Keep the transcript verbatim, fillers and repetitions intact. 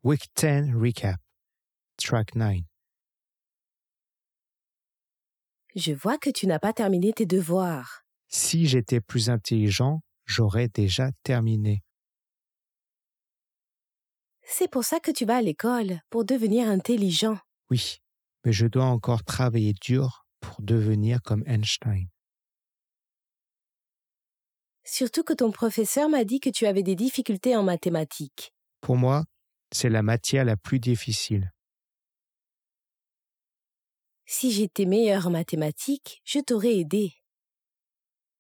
Week ten Recap. Track nine. Je vois que tu n'as pas terminé tes devoirs. Si j'étais plus intelligent, j'aurais déjà terminé. C'est pour ça que tu vas à l'école, pour devenir intelligent. Oui, mais je dois encore travailler dur pour devenir comme Einstein. Surtout que ton professeur m'a dit que tu avais des difficultés en mathématiques. Pour moi, c'est la matière la plus difficile. Si j'étais meilleure en mathématiques, je t'aurais aidé.